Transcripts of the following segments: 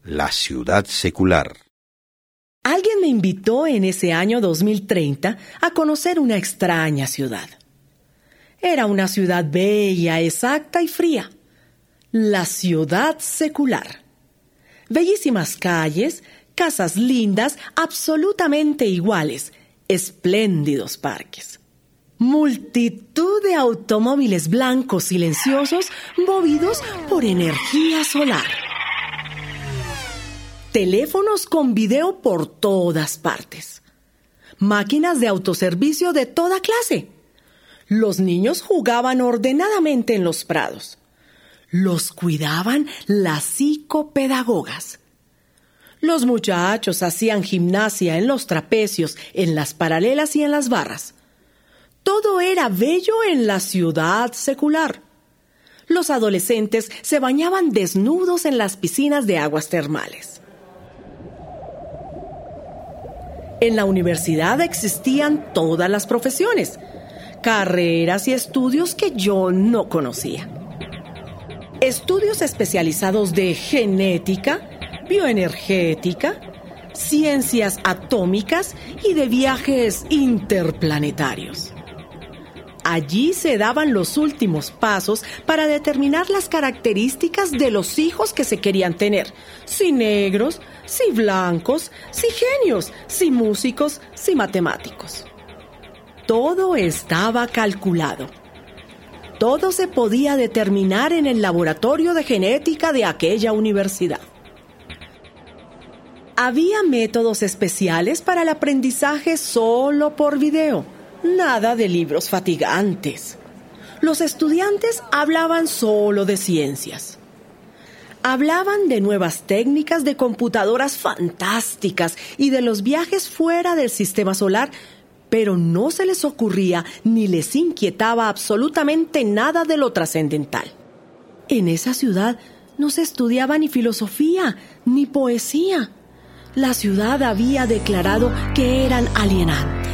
La ciudad secular. Alguien me invitó en ese año 2030 a conocer una extraña ciudad. Era una ciudad bella, exacta y fría. La ciudad secular. Bellísimas calles, casas lindas, absolutamente iguales, espléndidos parques. Multitud de automóviles blancos silenciosos movidos por energía solar. Teléfonos con video por todas partes. Máquinas de autoservicio de toda clase. Los niños jugaban ordenadamente en los prados. Los cuidaban las psicopedagogas. Los muchachos hacían gimnasia en los trapecios, en las paralelas y en las barras. Todo era bello en la ciudad secular. Los adolescentes se bañaban desnudos en las piscinas de aguas termales. En la universidad existían todas las profesiones, carreras y estudios que yo no conocía. Estudios especializados de genética, bioenergética, ciencias atómicas y de viajes interplanetarios. Allí se daban los últimos pasos para determinar las características de los hijos que se querían tener. Si negros, si blancos, si genios, si músicos, si matemáticos. Todo estaba calculado. Todo se podía determinar en el laboratorio de genética de aquella universidad. Había métodos especiales para el aprendizaje solo por video. Nada de libros fatigantes. Los estudiantes hablaban solo de ciencias. Hablaban de nuevas técnicas de computadoras fantásticas y de los viajes fuera del sistema solar, pero no se les ocurría ni les inquietaba absolutamente nada de lo trascendental. En esa ciudad no se estudiaba ni filosofía ni poesía. La ciudad había declarado que eran alienantes.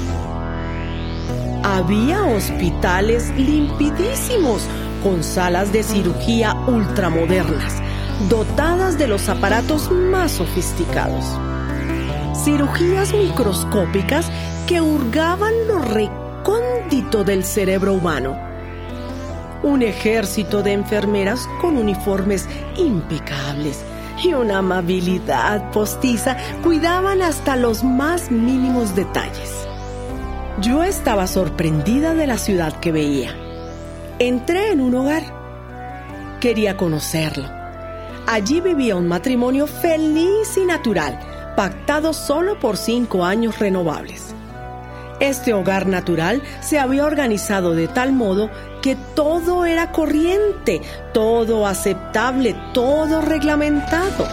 Había hospitales limpidísimos, con salas de cirugía ultramodernas, dotadas de los aparatos más sofisticados. Cirugías microscópicas que hurgaban lo recóndito del cerebro humano. Un ejército de enfermeras con uniformes impecables y una amabilidad postiza cuidaban hasta los más mínimos detalles. Yo estaba sorprendida de la ciudad que veía. Entré en un hogar. Quería conocerlo. Allí vivía un matrimonio feliz y natural, pactado solo por 5 años renovables. Este hogar natural se había organizado de tal modo que todo era corriente, todo aceptable, todo reglamentado.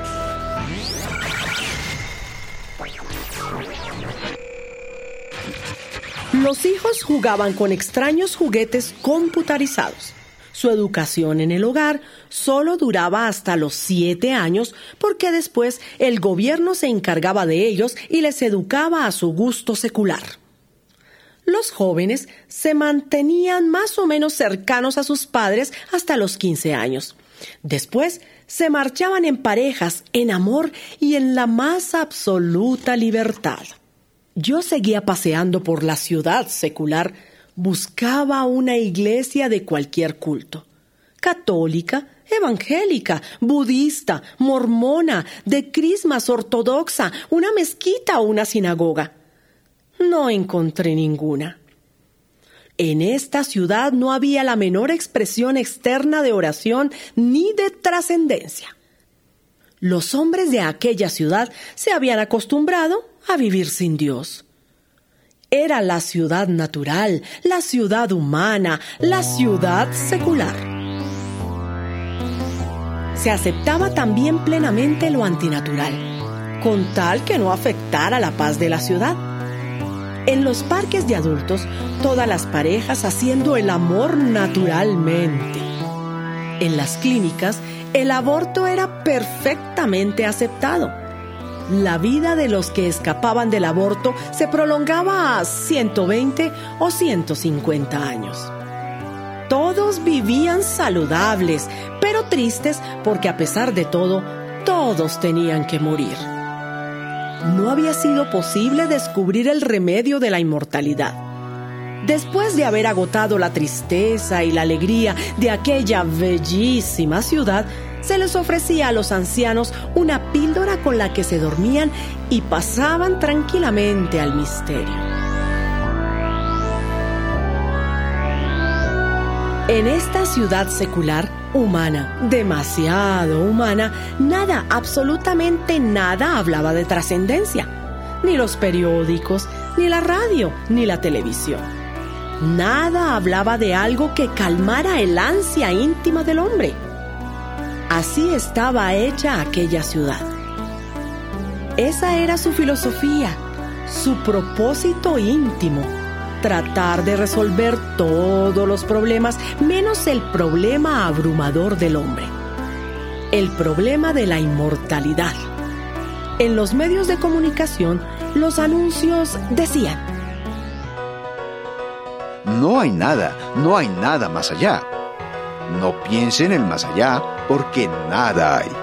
Los hijos jugaban con extraños juguetes computarizados. Su educación en el hogar solo duraba hasta los 7 años porque después el gobierno se encargaba de ellos y les educaba a su gusto secular. Los jóvenes se mantenían más o menos cercanos a sus padres hasta los 15 años. Después se marchaban en parejas, en amor y en la más absoluta libertad. Yo seguía paseando por la ciudad secular, buscaba una iglesia de cualquier culto. Católica, evangélica, budista, mormona, de crismas, ortodoxa, una mezquita o una sinagoga. No encontré ninguna. En esta ciudad no había la menor expresión externa de oración ni de trascendencia. Los hombres de aquella ciudad se habían acostumbrado a vivir sin Dios. Era la ciudad natural, la ciudad humana, la ciudad secular. Se aceptaba también plenamente lo antinatural, con tal que no afectara la paz de la ciudad. En los parques de adultos, todas las parejas haciendo el amor naturalmente. En las clínicas, el aborto era perfectamente aceptado. La vida de los que escapaban del aborto se prolongaba a 120 o 150 años. Todos vivían saludables, pero tristes porque a pesar de todo, todos tenían que morir. No había sido posible descubrir el remedio de la inmortalidad. Después de haber agotado la tristeza y la alegría de aquella bellísima ciudad, se les ofrecía a los ancianos una píldora con la que se dormían y pasaban tranquilamente al misterio. En esta ciudad secular, humana, demasiado humana, nada, absolutamente nada hablaba de trascendencia. Ni los periódicos, ni la radio, ni la televisión. Nada hablaba de algo que calmara el ansia íntima del hombre. Así estaba hecha aquella ciudad. Esa era su filosofía, su propósito íntimo. Tratar de resolver todos los problemas, menos el problema abrumador del hombre. El problema de la inmortalidad. En los medios de comunicación, los anuncios decían: No hay nada más allá. No piense en el más allá, porque nada hay.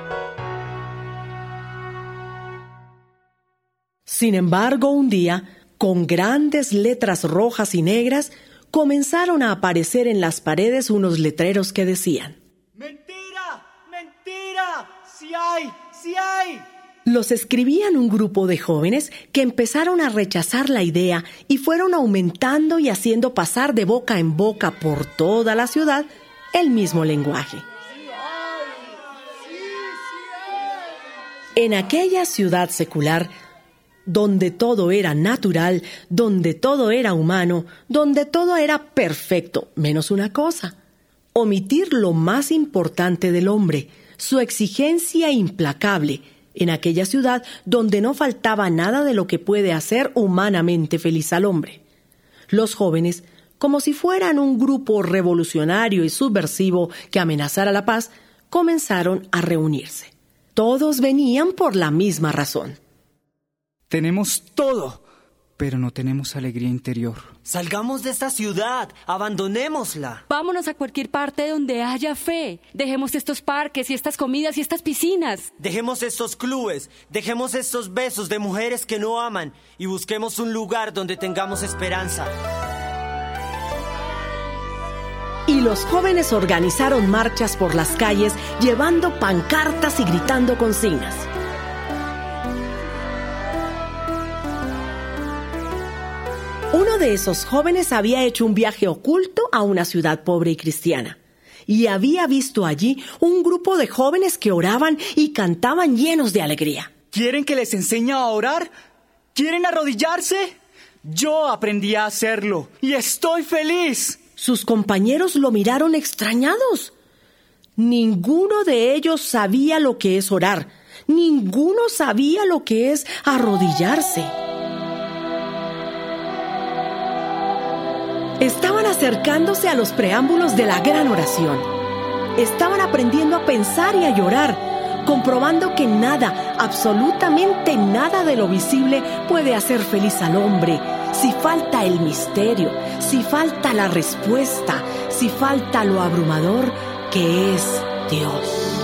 Sin embargo, un día, con grandes letras rojas y negras, comenzaron a aparecer en las paredes unos letreros que decían: ¡Mentira! ¡Mentira! ¡Sí hay! ¡Sí hay! Los escribían un grupo de jóvenes que empezaron a rechazar la idea y fueron aumentando y haciendo pasar de boca en boca por toda la ciudad el mismo lenguaje. En aquella ciudad secular, donde todo era natural, donde todo era humano, donde todo era perfecto, menos una cosa: omitir lo más importante del hombre, su exigencia implacable, en aquella ciudad donde no faltaba nada de lo que puede hacer humanamente feliz al hombre. Los jóvenes, como si fueran un grupo revolucionario y subversivo que amenazara la paz, comenzaron a reunirse. Todos venían por la misma razón. Tenemos todo, pero no tenemos alegría interior. Salgamos de esta ciudad, abandonémosla. Vámonos a cualquier parte donde haya fe. Dejemos estos parques y estas comidas y estas piscinas. Dejemos estos clubes, dejemos estos besos de mujeres que no aman y busquemos un lugar donde tengamos esperanza. Y los jóvenes organizaron marchas por las calles, llevando pancartas y gritando consignas. Uno de esos jóvenes había hecho un viaje oculto a una ciudad pobre y cristiana, y había visto allí un grupo de jóvenes que oraban y cantaban llenos de alegría. ¿Quieren que les enseñe a orar? ¿Quieren arrodillarse? Yo aprendí a hacerlo y estoy feliz. Sus compañeros lo miraron extrañados. Ninguno de ellos sabía lo que es orar. Ninguno sabía lo que es arrodillarse. Estaban acercándose a los preámbulos de la gran oración. Estaban aprendiendo a pensar y a llorar, comprobando que nada, absolutamente nada de lo visible puede hacer feliz al hombre. Si falta el misterio, si falta la respuesta, si falta lo abrumador que es Dios.